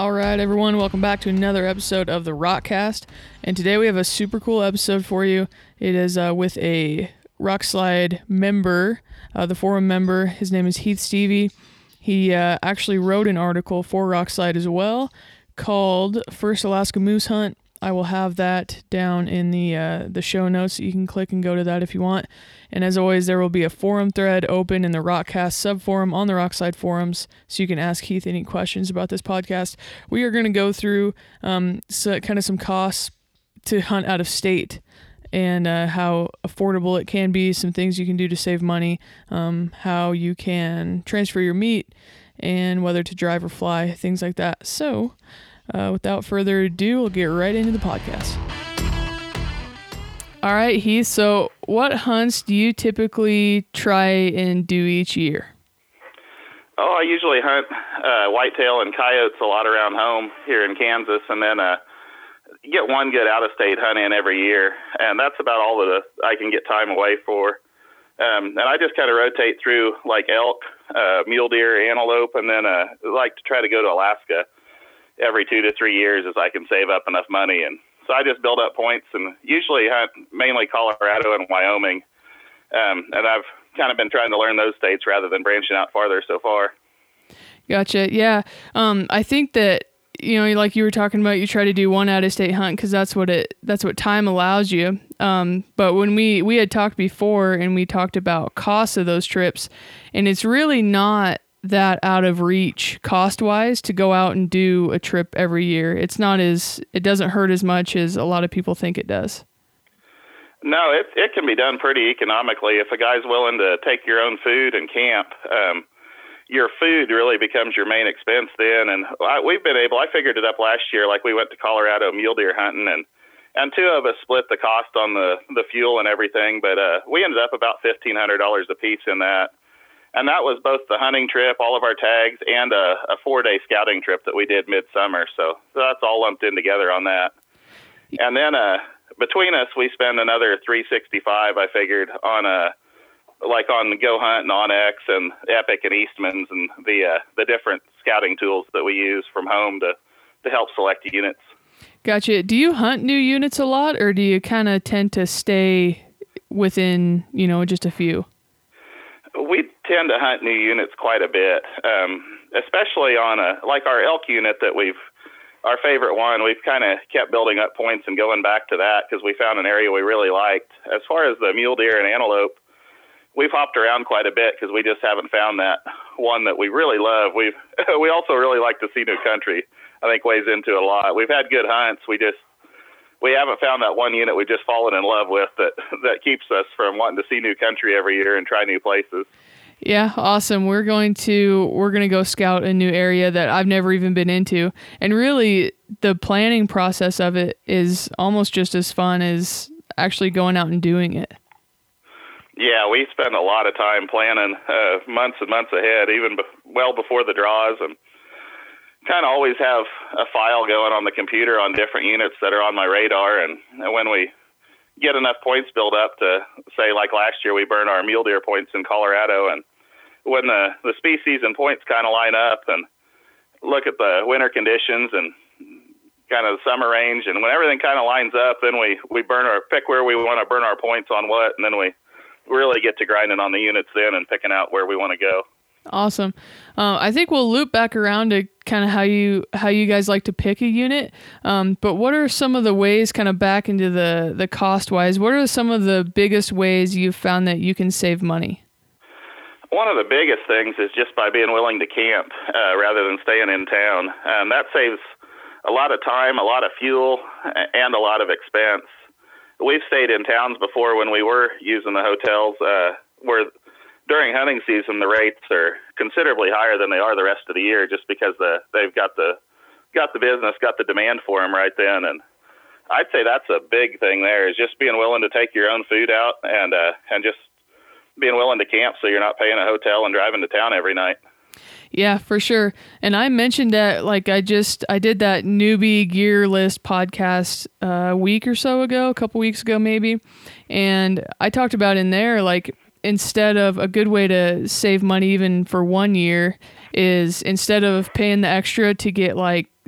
All right, everyone, welcome back to another episode of the Rockcast. And today we have a super cool episode for you. It is with a Rockslide member, the forum member. His name is Heath Stevie. He actually wrote an article for Rockslide as well called First Alaska Moose Hunt. I will have that down in the show notes. You can click and go to that if you want. And as always, there will be a forum thread open in the Rockcast subforum on the Rockslide forums, so you can ask Heath any questions about this podcast. We are going to go through some costs to hunt out of state and how affordable it can be, some things you can do to save money, how you can transfer your meat, and whether to drive or fly, things like that. So without further ado, we'll get right into the podcast. All right, Heath, so what hunts do you typically try and do each year? Oh, I usually hunt whitetail and coyotes a lot around home here in Kansas, and then get one good out-of-state hunt in every year, and that's about all that I can get time away for. And I just kind of rotate through like elk, mule deer, antelope, and then like to try to go to Alaska every 2 to 3 years as I can save up enough money. And so I just build up points and usually hunt mainly Colorado and Wyoming. And I've kind of been trying to learn those states rather than branching out farther so far. Gotcha. Yeah. I think that, like you were talking about, you try to do one out-of-state hunt because that's what time allows you. But when we had talked before and we talked about costs of those trips, and it's really not that out of reach cost-wise to go out and do a trip every year. It doesn't hurt as much as a lot of people think it does. No, it can be done pretty economically if a guy's willing to take your own food and camp. Your food really becomes your main expense then. And I figured it up last year, like we went to Colorado mule deer hunting, and two of us split the cost on the fuel and everything, but we ended up about $1,500 a piece in that. And that was both the hunting trip, all of our tags, and a 4-day scouting trip that we did midsummer. So that's all lumped in together on that. And then between us, we spend another $365, I figured, on the Go Hunt and Onyx and Epic and Eastman's and the different scouting tools that we use from home to help select units. Gotcha. Do you hunt new units a lot, or do you kind of tend to stay within, just a few? We tend to hunt new units quite a bit, especially on like our elk unit our favorite one. We've kind of kept building up points and going back to that because we found an area we really liked. As far as the mule deer and antelope, we've hopped around quite a bit because we just haven't found that one that we really love. We also really like to see new country. I think weighs into it a lot. We've had good hunts. We haven't found that one unit we've just fallen in love with that keeps us from wanting to see new country every year and try new places. Yeah, awesome. We're going to go scout a new area that I've never even been into. And really, the planning process of it is almost just as fun as actually going out and doing it. Yeah, we spend a lot of time planning months and months ahead, even well before the draws, and kind of always have a file going on the computer on different units that are on my radar. And when we get enough points built up to, say, like last year, we burned our mule deer points in Colorado. And when the species and points kind of line up and look at the winter conditions and kind of the summer range, and when everything kind of lines up, then we pick where we want to burn our points on what, and then we really get to grinding on the units then and picking out where we want to go. Awesome. I think we'll loop back around to kind of how you guys like to pick a unit. But what are some of the ways, kind of back into the cost wise, what are some of the biggest ways you've found that you can save money? One of the biggest things is just by being willing to camp rather than staying in town. That saves a lot of time, a lot of fuel, and a lot of expense. We've stayed in towns before when we were using the hotels where during hunting season, the rates are considerably higher than they are the rest of the year, just because they've got the business, got the demand for them right then. And I'd say that's a big thing there, is just being willing to take your own food out and just being willing to camp so you're not paying a hotel and driving to town every night. Yeah, for sure. And I mentioned that, like, I did that newbie gear list podcast a couple weeks ago maybe, and I talked about in there, like, instead of a good way to save money even for 1 year is instead of paying the extra to get like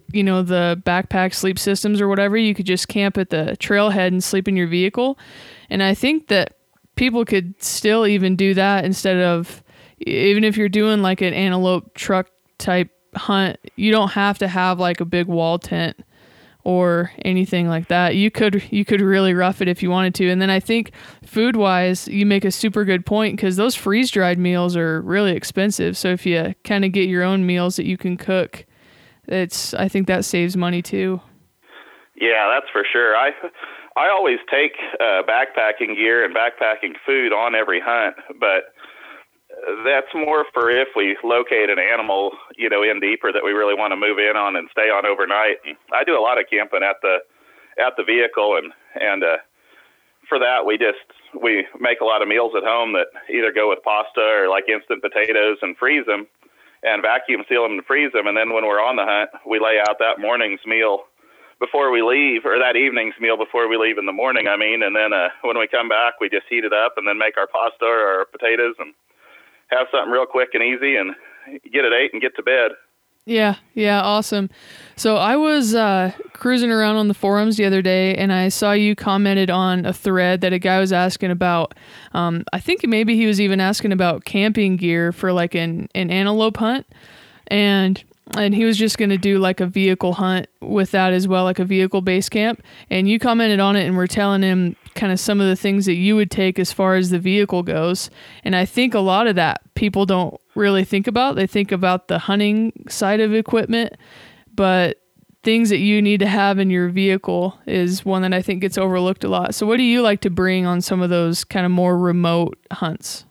the backpack sleep systems or whatever, you could just camp at the trailhead and sleep in your vehicle. And I think that people could still even do that instead of, even if you're doing like an antelope truck type hunt, you don't have to have like a big wall tent or anything like that. You could really rough it if you wanted to. And then I think food wise, you make a super good point, because those freeze dried meals are really expensive. So if you kind of get your own meals that you can cook, I think that saves money too. Yeah, that's for sure. I always take backpacking gear and backpacking food on every hunt, but that's more for if we locate an animal, in deeper that we really want to move in on and stay on overnight. I do a lot of camping at the vehicle, and for that we make a lot of meals at home that either go with pasta or like instant potatoes, and freeze them and vacuum seal them and freeze them. And then when we're on the hunt, we lay out that morning's meal before we leave, or that evening's meal before we leave in the morning, and then when we come back, we just heat it up and then make our pasta or our potatoes and have something real quick and easy and get it ate and get to bed. Yeah, awesome. So I was cruising around on the forums the other day, and I saw you commented on a thread that a guy was asking about. I think maybe he was even asking about camping gear for like an antelope hunt, and he was just going to do like a vehicle hunt with that as well, like a vehicle base camp. And you commented on it and were telling him kind of some of the things that you would take as far as the vehicle goes. And I think a lot of that people don't really think about. They think about the hunting side of equipment, but things that you need to have in your vehicle is one that I think gets overlooked a lot. So what do you like to bring on some of those kind of more remote hunts?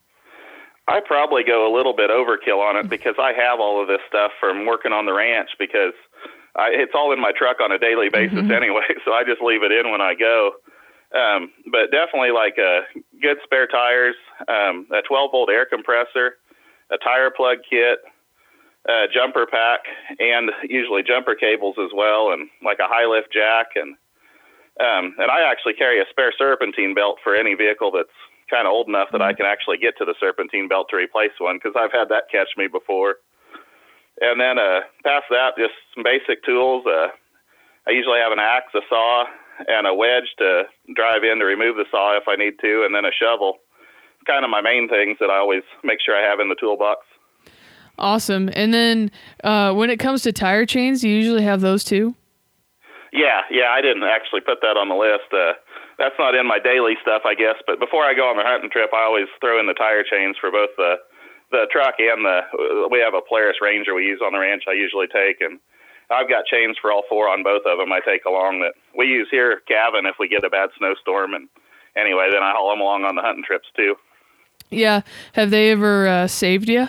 I probably go a little bit overkill on it because I have all of this stuff from working on the ranch, because it's all in my truck on a daily basis anyway, so I just leave it in when I go. But definitely like good spare tires, a 12-volt air compressor, a tire plug kit, a jumper pack, and usually jumper cables as well, and like a high lift jack. And I actually carry a spare serpentine belt for any vehicle that's kind of old enough that I can actually get to the serpentine belt to replace one, because I've had that catch me before. And then past that, just some basic tools. I usually have an axe, a saw, and a wedge to drive in to remove the saw if I need to, and then a shovel. Kind of my main things that I always make sure I have in the toolbox. Awesome. And then when it comes to tire chains, do you usually have those too? Yeah, I didn't actually put that on the list. That's not in my daily stuff, I guess. But before I go on the hunting trip, I always throw in the tire chains for both the truck and we have a Polaris Ranger we use on the ranch I usually take. And I've got chains for all four on both of them I take along that we use here at Cabin if we get a bad snowstorm. And anyway, then I haul them along on the hunting trips too. Yeah. Have they ever saved you?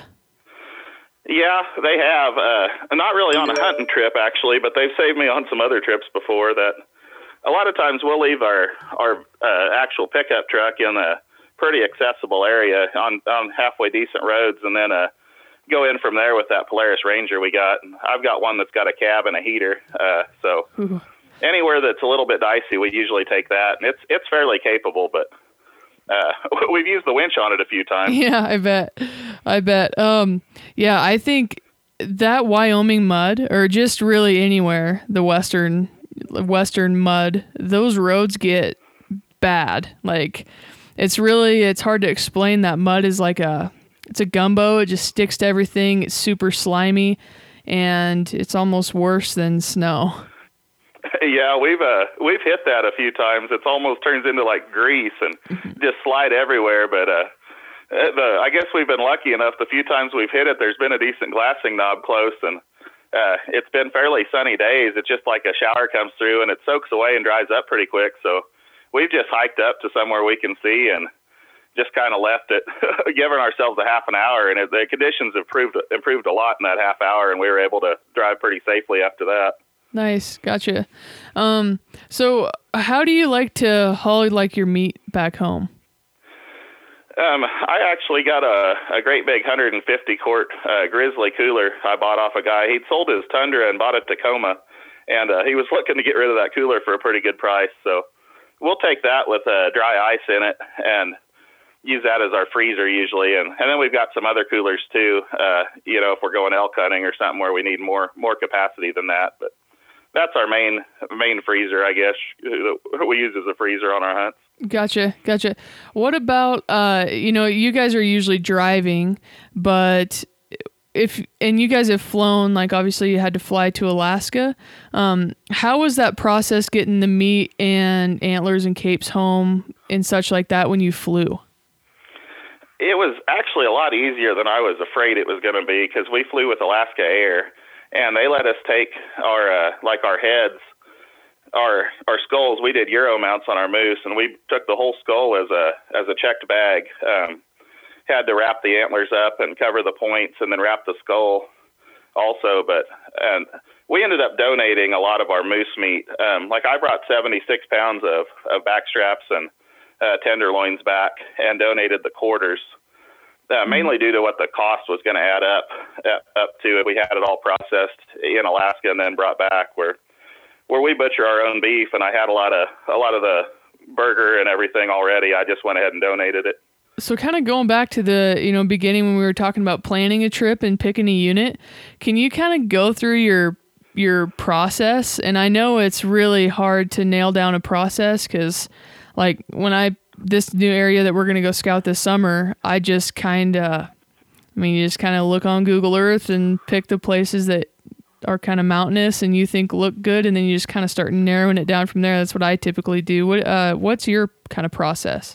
Yeah, they have. Not really on a hunting trip, actually, but they've saved me on some other trips before. That a lot of times we'll leave our actual pickup truck in a pretty accessible area on halfway decent roads, and then go in from there with that Polaris Ranger we got. And I've got one that's got a cab and a heater, so anywhere that's a little bit dicey, we usually take that, and it's fairly capable, but we've used the winch on it a few times. Yeah, I bet. Yeah, I think that Wyoming mud, or just really anywhere, the western mud, those roads get bad. Like it's hard to explain. That mud is it's a gumbo. It just sticks to everything. It's super slimy, and it's almost worse than snow. Yeah, we've hit that a few times. It almost turns into like grease and just slide everywhere. But I guess we've been lucky enough. The few times we've hit it, there's been a decent glassing knob close, and it's been fairly sunny days. It's just like a shower comes through and it soaks away and dries up pretty quick. So we've just hiked up to somewhere we can see and just kind of left it, giving ourselves a half an hour. And the conditions improved a lot in that half hour, and we were able to drive pretty safely after that. Nice. Gotcha. So how do you like to haul like your meat back home? I actually got a great big 150 quart Grizzly cooler I bought off a guy. He'd sold his Tundra and bought a Tacoma, and he was looking to get rid of that cooler for a pretty good price. So we'll take that with dry ice in it, and use that as our freezer usually, and then we've got some other coolers too. If we're going elk hunting or something where we need more capacity than that, but that's our main freezer, I guess. We use as a freezer on our hunts. Gotcha. What about you guys are usually driving, but and you guys have flown, like obviously you had to fly to Alaska. How was that process getting the meat and antlers and capes home and such like that when you flew? It was actually a lot easier than I was afraid it was going to be, because we flew with Alaska Air, and they let us take our heads, our skulls. We did Euro mounts on our moose, and we took the whole skull as a checked bag. Had to wrap the antlers up and cover the points, and then wrap the skull also. And we ended up donating a lot of our moose meat. I brought 76 pounds of back straps and tenderloins back, and donated the quarters, mainly due to what the cost was going to add up to it. We had it all processed in Alaska and then brought back where we butcher our own beef, and I had a lot of the burger and everything already. I just went ahead and donated it. So kind of going back to the beginning when we were talking about planning a trip and picking a unit, can you kind of go through your process? And I know it's really hard to nail down a process, because like this new area that we're going to go scout this summer, you just kind of look on Google Earth and pick the places that are kind of mountainous and you think look good, and then you just kind of start narrowing it down from there. That's what I typically do. What's your kind of process?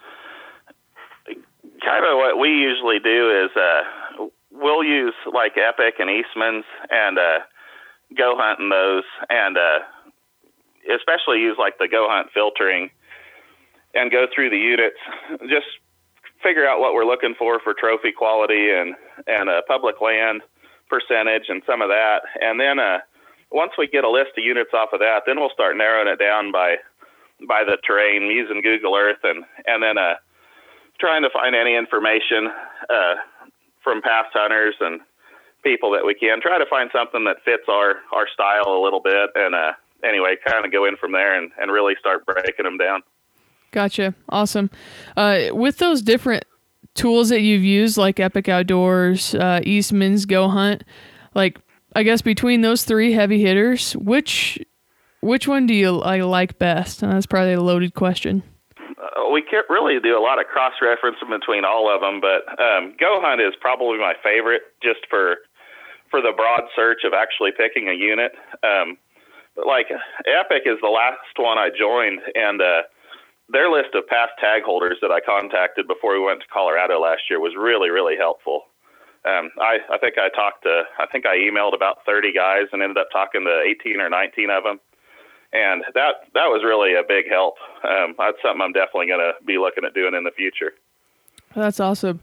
Kind of what we usually do is we'll use like Epic and Eastman's and Go Hunt in those, and especially use like the Go Hunt filtering, and go through the units, just figure out what we're looking for trophy quality and public land percentage and some of that. And then once we get a list of units off of that, then we'll start narrowing it down by the terrain, using Google Earth, and then trying to find any information from past hunters and people that we can. Try to find something that fits our style a little bit, and anyway, kind of go in from there and really start breaking them down. Gotcha. Awesome. With those different tools that you've used, like Epic Outdoors, Eastman's, Go Hunt, like I guess between those three heavy hitters, which one do you like best? And that's probably a loaded question. We can't really do a lot of cross-reference between all of them, but Go Hunt is probably my favorite, just for the broad search of actually picking a unit. But like Epic is the last one I joined, and their list of past tag holders that I contacted before we went to Colorado last year was really, really helpful. I think I emailed about 30 guys and ended up talking to 18 or 19 of them. And that was really a big help. That's something I'm definitely going to be looking at doing in the future. That's awesome.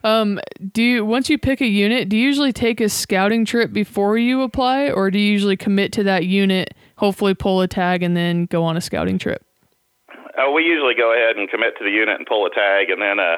Once you pick a unit, do you usually take a scouting trip before you apply, or do you usually commit to that unit, hopefully pull a tag, and then go on a scouting trip? We usually go ahead and commit to the unit and pull a tag, and then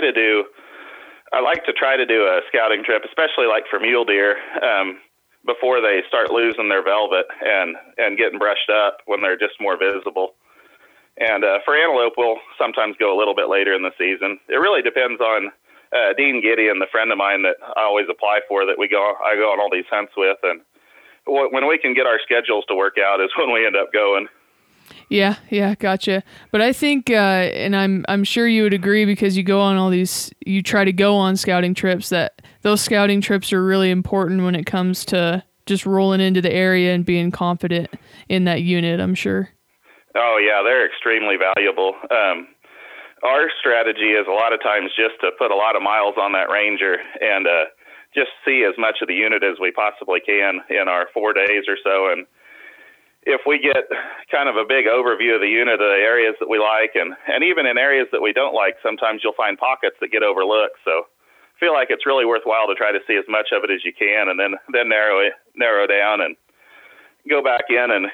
I like to try to do a scouting trip, especially like for mule deer, before they start losing their velvet and getting brushed up, when they're just more visible. And for antelope, we'll sometimes go a little bit later in the season. It really depends on Dean Gideon, the friend of mine that I always apply for, that I go on all these hunts with, and when we can get our schedules to work out is when we end up going. Yeah, gotcha. But I think, and I'm sure you would agree, because you try to go on scouting trips, that those scouting trips are really important when it comes to just rolling into the area and being confident in that unit, I'm sure. Oh yeah, they're extremely valuable. Our strategy is a lot of times just to put a lot of miles on that Ranger and just see as much of the unit as we possibly can in our 4 days or so. And if we get kind of a big overview of the unit, of the areas that we like, and even in areas that we don't like, sometimes you'll find pockets that get overlooked. So I feel like it's really worthwhile to try to see as much of it as you can, and then narrow down and go back in and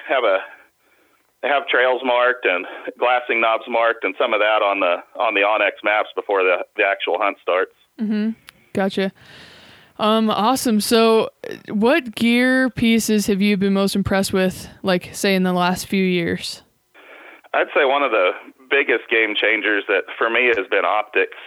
have trails marked and glassing knobs marked and some of that on the onX maps before the actual hunt starts. Mm-hmm. Gotcha. Awesome. So what gear pieces have you been most impressed with, like, say, in the last few years? I'd say one of the biggest game changers that for me has been optics.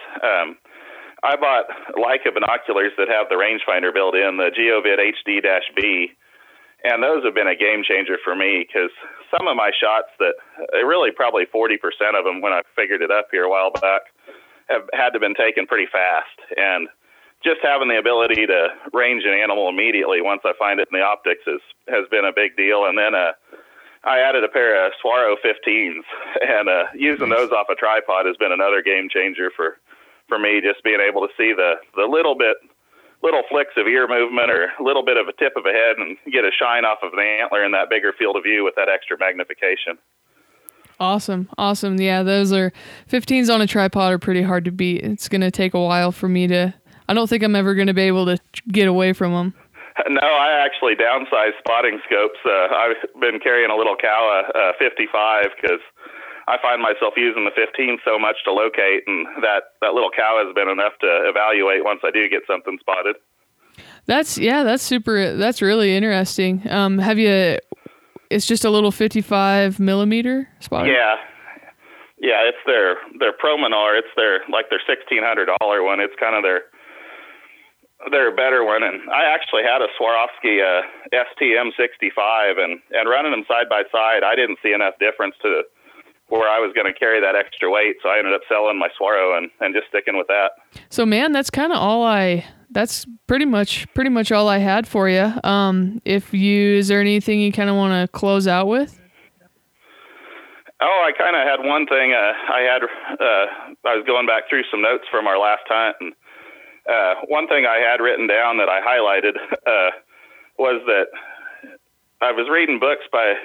I bought Leica binoculars that have the rangefinder built in, the GeoVid HD-B, and those have been a game changer for me because some of my shots that really probably 40% of them when I figured it up here a while back have had to been taken pretty fast. And just having the ability to range an animal immediately once I find it in the optics has been a big deal. And then I added a pair of Swaro 15s, and using those off a tripod has been another game changer for me, just being able to see the little flicks of ear movement or a little bit of a tip of a head and get a shine off of the antler in that bigger field of view with that extra magnification. Awesome. Yeah, those 15s on a tripod are pretty hard to beat. It's going to take a while for me I don't think I'm ever going to be able to get away from them. No, I actually downsized spotting scopes. I've been carrying a little Kowa 55 because I find myself using the 15 so much to locate, and that little Kowa has been enough to evaluate once I do get something spotted. That's really interesting. It's just a little 55 millimeter spotter? Yeah, it's their Prominar. It's their $1,600 one. It's kind of their better one. And I actually had a Swarovski STM65, and running them side by side, I didn't see enough difference to where I was going to carry that extra weight, so I ended up selling my Swaro and just sticking with that. So, man, that's kind of that's pretty much all I had for you. Is there anything you kind of want to close out with? Oh, I kind of had one thing. I was going back through some notes from our last hunt, and one thing I had written down that I highlighted was that I was reading books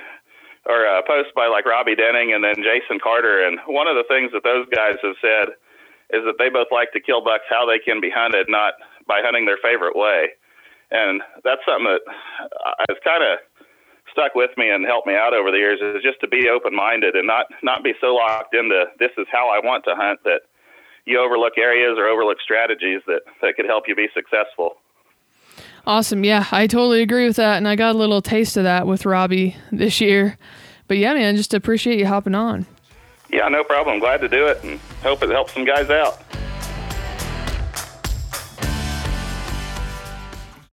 posts by like Robbie Denning and then Jason Carter, and one of the things that those guys have said is that they both like to kill bucks how they can be hunted, not by hunting their favorite way. And that's something that has kind of stuck with me and helped me out over the years, is just to be open-minded and not be so locked into this is how I want to hunt that you overlook areas or overlook strategies that could help you be successful. Awesome. Yeah, I totally agree with that. And I got a little taste of that with Robbie this year. But yeah, man, just appreciate you hopping on. Yeah, no problem. Glad to do it and hope it helps some guys out.